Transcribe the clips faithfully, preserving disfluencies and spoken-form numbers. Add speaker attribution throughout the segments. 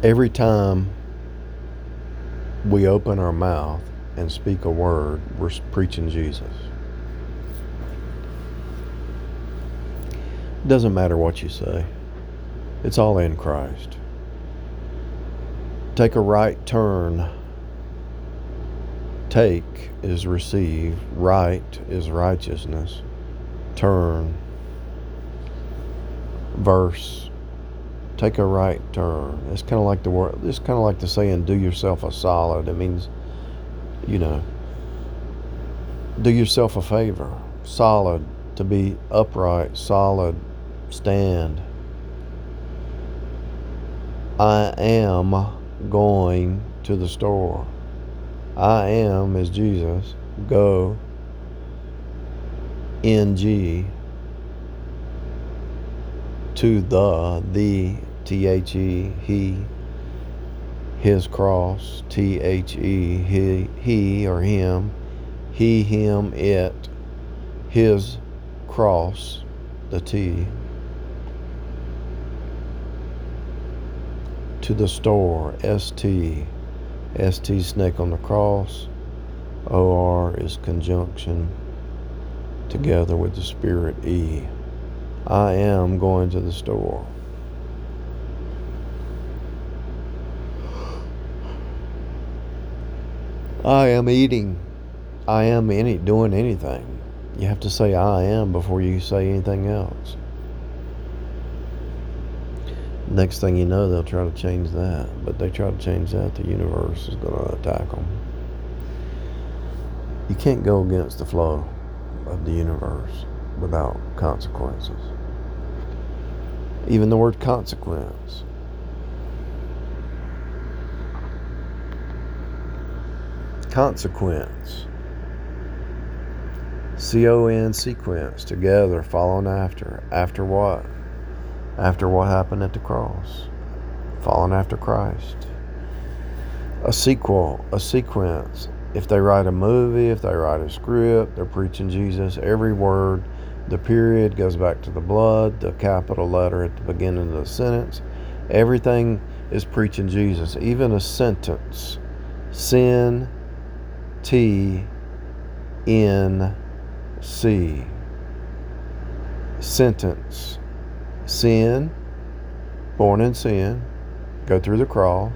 Speaker 1: Every time we open our mouth and speak a word, we're preaching Jesus. It doesn't matter what you say. It's all in Christ. Take a right turn. Take is receive. Right is righteousness. Turn. Verse. Take a right turn. It's kind of like the word. It's kind of like the saying, "Do yourself a solid." It means, you know, do yourself a favor. Solid, to be upright. Solid, stand. I am going to the store. I am is Jesus. Go. N G. To the, the, T H E, he, his cross, T H E, he, he or him, he, him, it, his cross, the T, to the store, S T, S T, snake on the cross, O R is conjunction, together with the spirit, E. I am going to the store. I am eating. I am any doing anything. You have to say I am before you say anything else. Next thing you know, they'll try to change that. But they try to change that, the universe is going to attack them. You can't go against the flow of the universe without consequences. Even the word consequence. Consequence. C O N, sequence, together, following after. After what? After what happened at the cross. Following after Christ. A sequel, a sequence. If they write a movie, if they write a script, they're preaching Jesus. Every word, the period goes back to the blood, the capital letter at the beginning of the sentence. Everything is preaching Jesus. Even a sentence. Sin, T, N, C. Sentence. Sin, born in sin, go through the cross.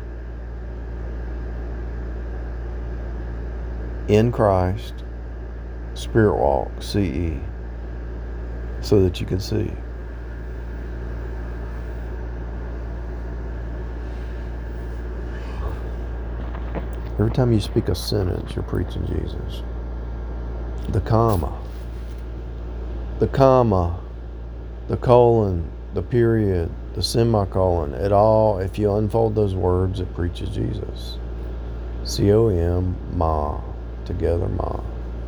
Speaker 1: In Christ, spirit walk, C E, so that you can see. Every time you speak a sentence, you're preaching Jesus. The comma, the comma, the colon, the period, the semicolon, it all, if you unfold those words, it preaches Jesus. C O M, ma, together, ma.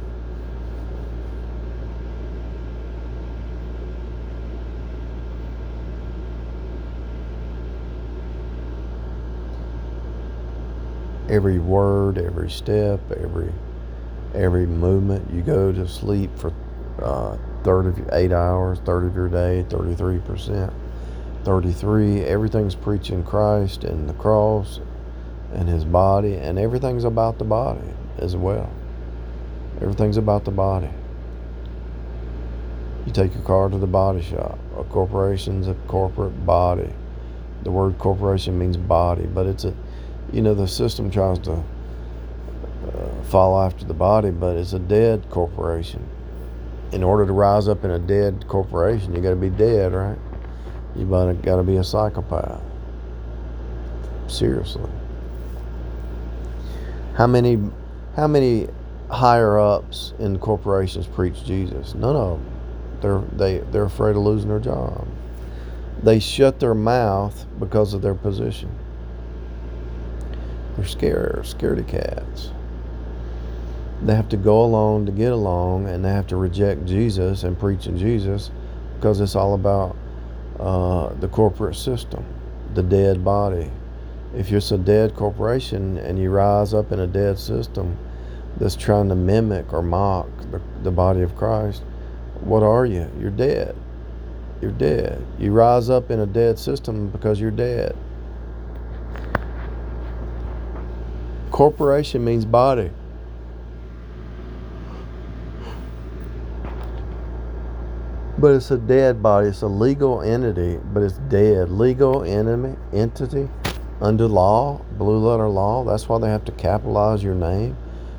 Speaker 1: Every word, every step, every every movement. You go to sleep for uh, third of your, eight hours, third of your day, thirty-three percent, thirty-three. Everything's preaching Christ and the cross and His body, and everything's about the body as well. Everything's about the body. You take your car to the body shop. A corporation's a corporate body. The word corporation means body, but it's a You know, the system tries to uh, follow after the body, but it's a dead corporation. In order to rise up in a dead corporation, you got to be dead, right? You got to be a psychopath. Seriously. How many, how many higher ups in corporations preach Jesus? None of them. They're they they're afraid of losing their job. They shut their mouth because of their position. They're scared, scaredy cats. They have to go along to get along, and they have to reject Jesus and preaching Jesus because it's all about uh, the corporate system, the dead body. If you're a dead corporation and you rise up in a dead system that's trying to mimic or mock the, the body of Christ, what are you? You're dead. You're dead. You rise up in a dead system because you're dead. Corporation means body. But it's a dead body. It's a legal entity, but it's dead. Legal enemy, entity under law, blue letter law. That's why they have to capitalize your name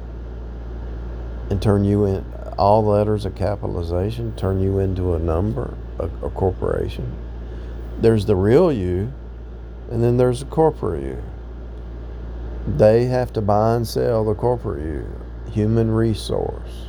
Speaker 1: and turn you in, all letters of capitalization, turn you into a number, a, a corporation. There's the real you, and then there's the corporate you. They have to buy and sell the corporate you. Human resource.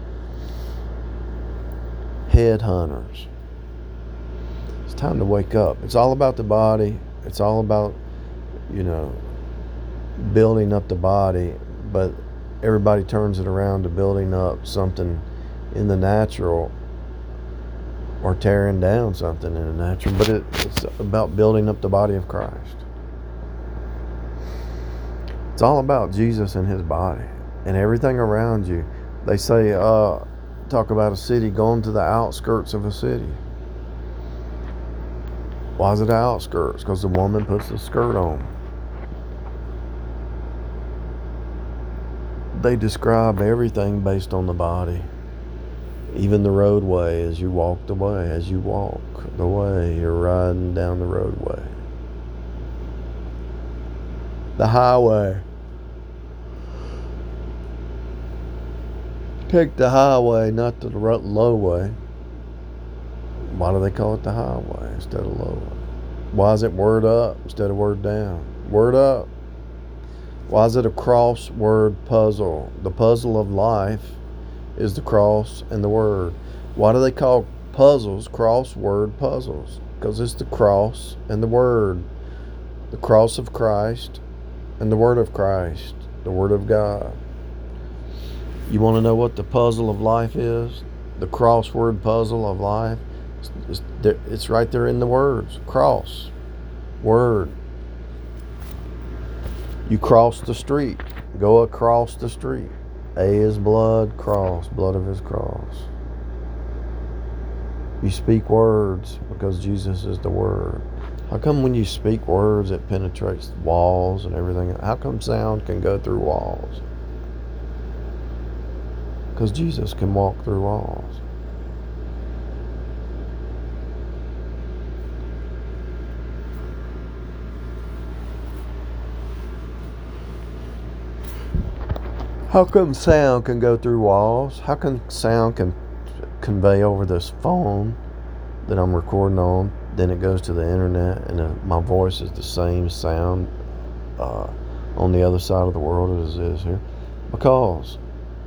Speaker 1: Headhunters. It's time to wake up. It's all about the body. It's all about, you know, building up the body, but everybody turns it around to building up something in the natural or tearing down something in the natural. But it, it's about building up the body of Christ. It's all about Jesus and his body and everything around you. They say, uh, talk about a city going to the outskirts of a city. Why is it the outskirts? Because the woman puts the skirt on. They describe everything based on the body. Even the roadway, as you walk the way, as you walk the way, you're riding down the roadway. The highway. Pick the highway, not the low way. Why do they call it the highway instead of low way? Why is it word up instead of word down? Word up. Why is it a crossword puzzle? The puzzle of life is the cross and the word. Why do they call puzzles crossword puzzles? Because it's the cross and the word. The cross of Christ and the word of Christ, the word of God. You want to know what the puzzle of life is? The crossword puzzle of life? It's, it's right there in the words. Cross. Word. You cross the street. Go across the street. A is blood, cross, blood of his cross. You speak words because Jesus is the word. How come when you speak words it penetrates walls and everything? How come sound can go through walls? Because Jesus can walk through walls. How come sound can go through walls? How come sound can convey over this phone that I'm recording on, then it goes to the internet, and uh, my voice is the same sound uh, on the other side of the world as it is here? Because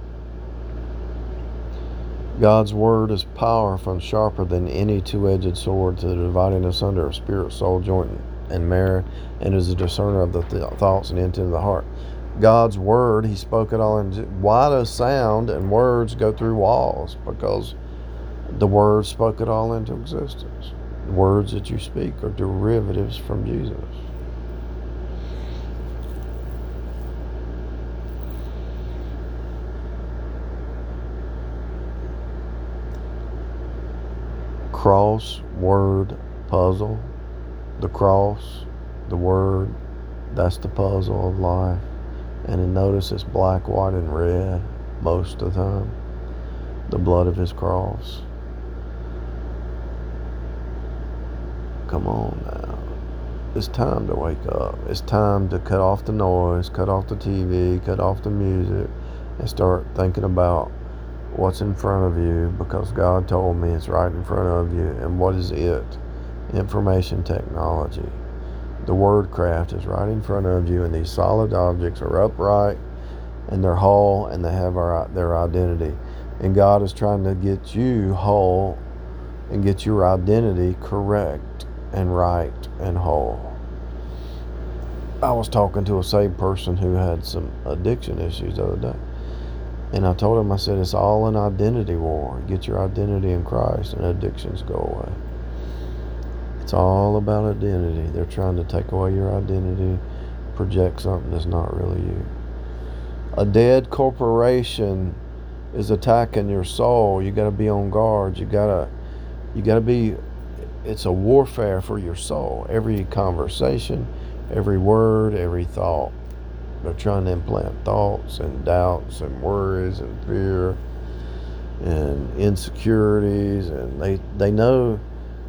Speaker 1: God's word is powerful and sharper than any two-edged sword, to the dividing asunder of spirit, soul, joint, and marrow, and is a discerner of the th- thoughts and intent of the heart. God's word, he spoke it all. In, why does sound and words go through walls? Because the word spoke it all into existence. The words that you speak are derivatives from Jesus. Cross word puzzle. The cross, the word, that's the puzzle of life. And then notice it's black, white, and red most of the time. The blood of his cross. Come on now. It's time to wake up. It's time to cut off the noise, cut off the T V, cut off the music, and start thinking about what's in front of you, because God told me it's right in front of you. And what is it? Information technology. The word craft is right in front of you, and these solid objects are upright and they're whole, and they have our, their identity. And God is trying to get you whole and get your identity correct and right and whole. I was talking to a saved person who had some addiction issues the other day. And I told him, I said, it's all an identity war. Get your identity in Christ and addictions go away. It's all about identity. They're trying to take away your identity, project something that's not really you. A dead corporation is attacking your soul. You got to be on guard. You got to, you got to be. It's a warfare for your soul. Every conversation, every word, every thought. They're trying to implant thoughts and doubts and worries and fear and insecurities, and they they know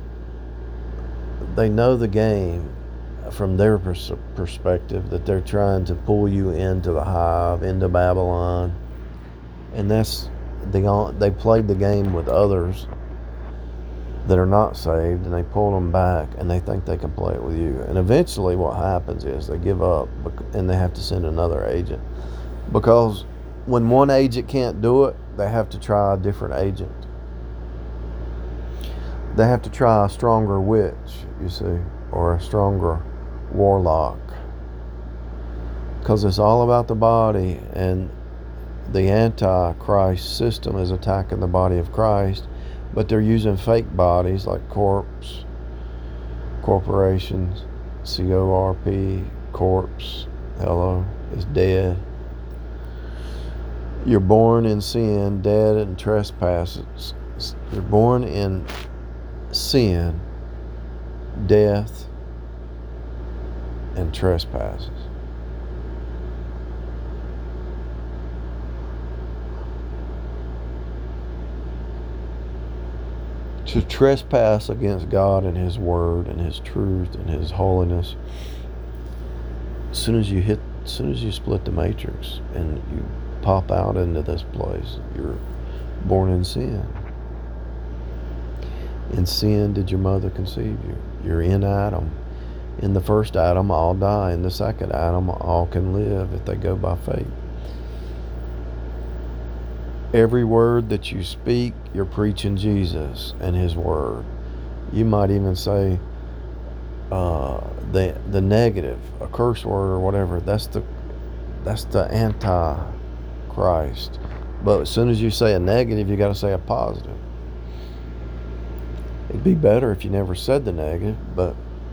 Speaker 1: they know the game from their pers- perspective, that they're trying to pull you into the hive, into Babylon, and that's the they played the game with others that are not saved, and they pull them back, and they think they can play it with you. And eventually what happens is they give up, and they have to send another agent, because when one agent can't do it, they have to try a different agent. They have to try a stronger witch, you see, or a stronger warlock, because it's all about the body, and the Antichrist system is attacking the body of Christ, but they're using fake bodies like corpse, corporations, C O R P, corpse, hello, is dead. You're born in sin, dead in trespasses. You're born in sin, death, and trespasses. To trespass against God and His Word and His truth and His holiness, as soon as you hit, as soon as you split the matrix and you pop out into this place, you're born in sin. In sin did your mother conceive you. You're in Adam. In the first Adam, all die. In the second Adam, all can live if they go by faith. Every word that you speak, you're preaching Jesus and His Word. You might even say uh, the the negative, a curse word or whatever. That's the that's the Antichrist. But as soon as you say a negative, you got to say a positive. It'd be better if you never said the negative, but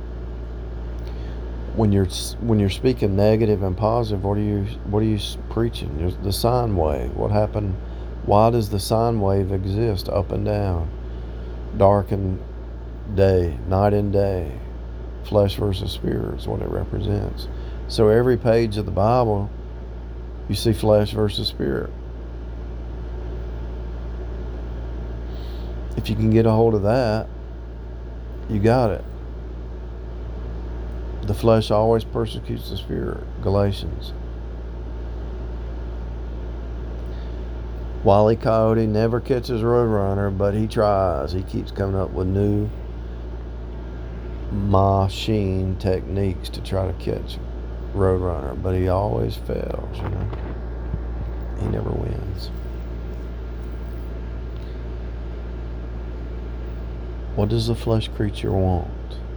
Speaker 1: when you're when you're speaking negative and positive, what are you what are you preaching? There's the sine wave. What happened? Why does the sine wave exist? Up and down, dark and day, night and day, flesh versus spirit is what it represents. So every page of the Bible, you see flesh versus spirit. If you can get a hold of that, you got it. The flesh always persecutes the spirit. Galatians. Wile E. Coyote never catches Roadrunner, but he tries. He keeps coming up with new machine techniques to try to catch Roadrunner, but he always fails, you know. He never wins. What does the flesh creature want?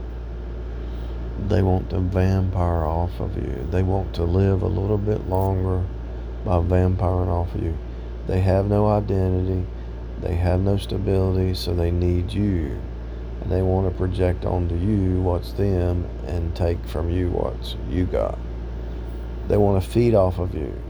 Speaker 1: They want the vampire off of you. They want to live a little bit longer by vampiring off of you. They have no identity. They have no stability, so they need you. And they want to project onto you what's them and take from you what's you got. They want to feed off of you.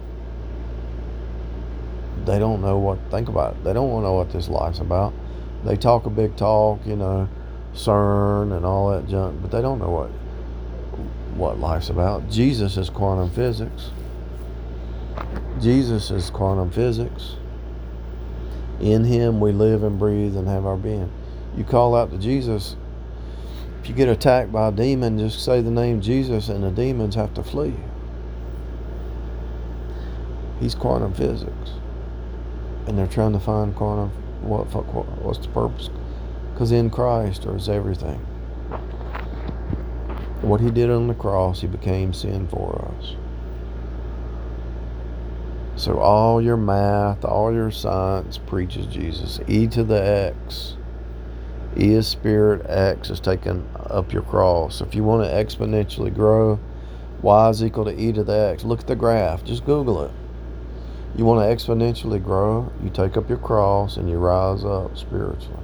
Speaker 1: They don't know what, think about it. They don't want to know what this life's about. They talk a big talk, you know, CERN and all that junk, but they don't know what what life's about. Jesus is quantum physics. Jesus is quantum physics. In Him we live and breathe and have our being. You call out to Jesus. If you get attacked by a demon, just say the name Jesus and the demons have to flee. He's quantum physics. And they're trying to find quantum, what, what's the purpose? Because in Christ there's everything. What He did on the cross, He became sin for us. So all your math, all your science preaches Jesus. E to the X. E is spirit, X is taking up your cross. If you want to exponentially grow, Y is equal to E to the X. Look at the graph. Just Google it. You want to exponentially grow, you take up your cross and you rise up spiritually.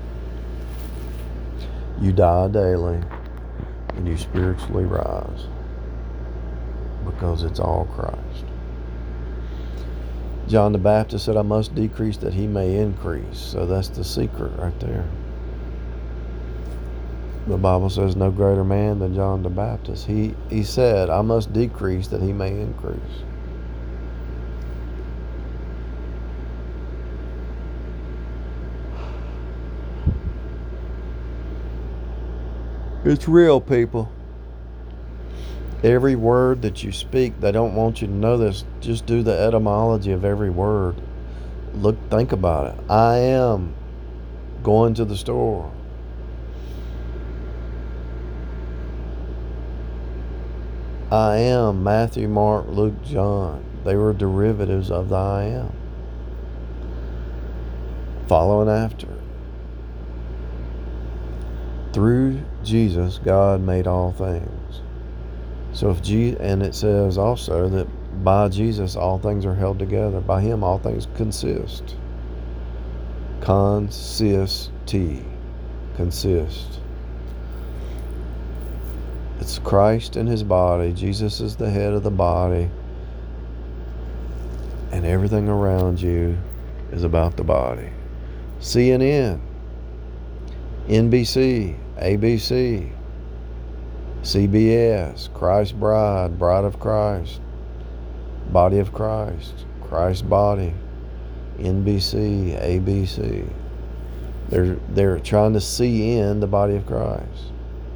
Speaker 1: You die daily and you spiritually rise, because it's all Christ. John the Baptist said, I must decrease that He may increase. So that's the secret right there. The Bible says no greater man than John the Baptist. He, he said, I must decrease that he may increase. It's real, people. Every word that you speak, they don't want you to know this. Just do the etymology of every word. Look, think about it. I am going to the store. I am Matthew, Mark, Luke, John. They were derivatives of the I am. Following after. Through Jesus, God made all things. So if Je- and it says also that by Jesus all things are held together. By Him all things consist. Consist. Consist. It's Christ and His body. Jesus is the head of the body. And everything around you is about the body. C N N, N B C, A B C, C B S, Christ's bride, bride of Christ, body of Christ, Christ's body, N B C, A B C. They're, they're trying to see in the body of Christ.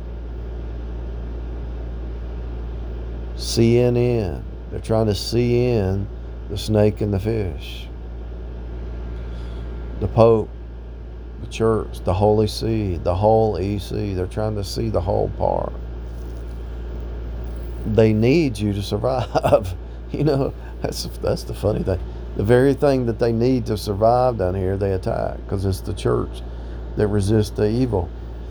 Speaker 1: C N N, they're trying to see in the snake and the fish. The Pope, the church, the Holy See, the whole E C, they're trying to see the whole part. They need you to survive. You know, that's that's the funny thing. The very thing that they need to survive down here, they attack, because it's the church that resists the evil.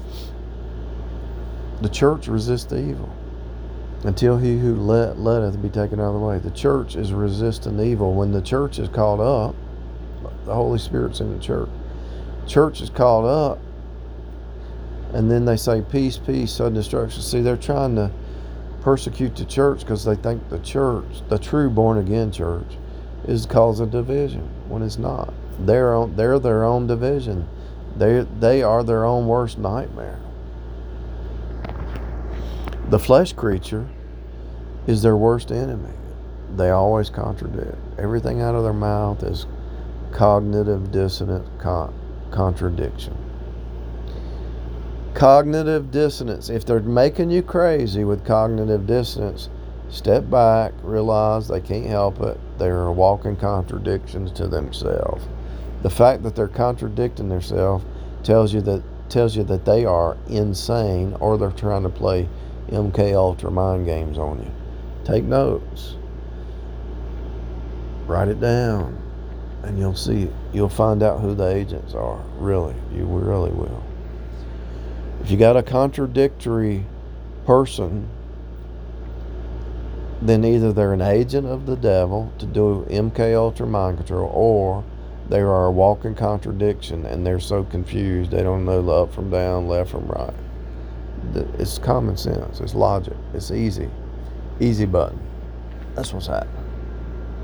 Speaker 1: The church resists the evil until he who let letteth be taken out of the way. The church is resisting evil. When the church is called up, the Holy Spirit's in the church. Church is called up, and then they say peace, peace, sudden destruction. See, they're trying to persecute the church because they think the church, the true born again church, is causing division when it's not. They're on, they're their own division. They they are their own worst nightmare. The flesh creature is their worst enemy. They always contradict. Everything out of their mouth is cognitive dissonant con- contradiction. Cognitive dissonance. If they're making you crazy with cognitive dissonance, step back, realize they can't help it. They're walking contradictions to themselves. The fact that they're contradicting themselves tells you that tells you that they are insane, or they're trying to play M K Ultra mind games on you. Take notes. Write it down, and you'll see. You'll find out who the agents are. Really, you really will. If you got a contradictory person, then either they're an agent of the devil to do M K Ultra mind control, or they are a walking contradiction, and they're so confused they don't know up from down, left from right. It's common sense. It's logic. It's easy. Easy button. That's what's happening.